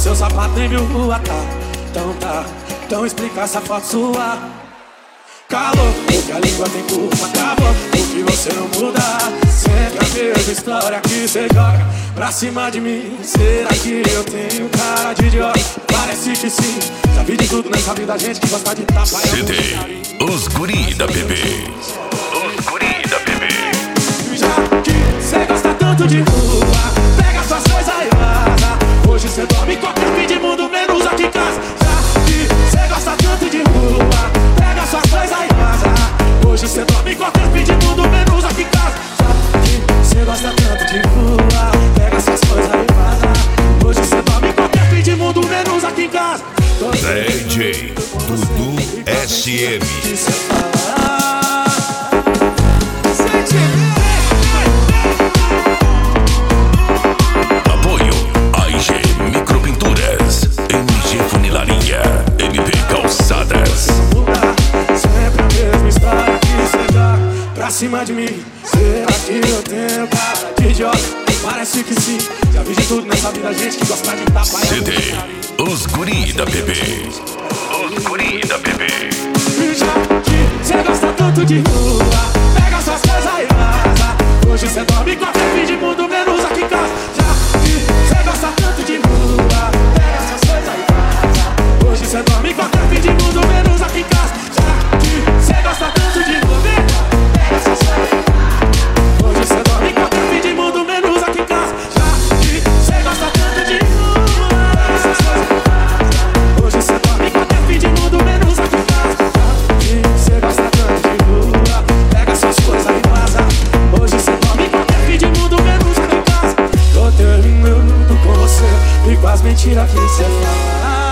Seu sapato nem viu rua, tá? Então explica essa foto sua. Calou, porque a língua tem culpa, acabou, porque você não muda. Sempre a mesma história que você joga pra cima de mim. Será que eu tenho cara de idiota? Parece que sim. Já vi de tudo nessa vida, gente que gosta de tapar. CD, os guri da bebê. Os guri da bebê. Já que cê gosta tanto de rua, pega suas coisas e vaza. Hoje cê dorme em qualquer fim de mundo, menos aqui em casa. Já que cê gosta tanto de rua, pega suas coisas e vaza. Hoje cê dorme em qualquer fim de mundo, menos aqui em casa. Já que cê gosta tanto de rua, pega suas coisas e vaza. Hoje cê dorme em qualquer fim de mundo, menos aqui em casa. DJ Dudu SM. Apoio AIG Micropinturas, MG Funilaria, MP Calçadas. Sempre a mesma história que cê joga pra cima de mim. Será que eu tenho cara de idiota? Parece que sim. Já vi de tudo nessa vida, gente que gosta de tapar. CD, os guri da bebê. Os guri da bebê. Já que cê gosta tanto de rua, pega suas coisas e vaza. Hoje cê dorme em qualquer fim de mundo, menos aqui em casa. Já que cê gosta tanto de rua, pega suas coisas e vaza. Hoje cê dorme em qualquer fim de mundo, menos aqui em casa. Já que cê gosta tanto de rua, pega suas coisas e vaza. Hoje cê dorme em qualquer fim de mundo, menos aqui em casa. Já que cê gosta tanto de rua, pega suas coisas e vaza. Hoje cê dorme em qualquer fim de mundo, menos aqui em casa. Já que cê gosta tanto de rua, pega suas coisas e vaza. Hoje cê dorme em qualquer fim de mundo, menos aqui em casa. Tô terminando com você e com as mentiras que cê fala.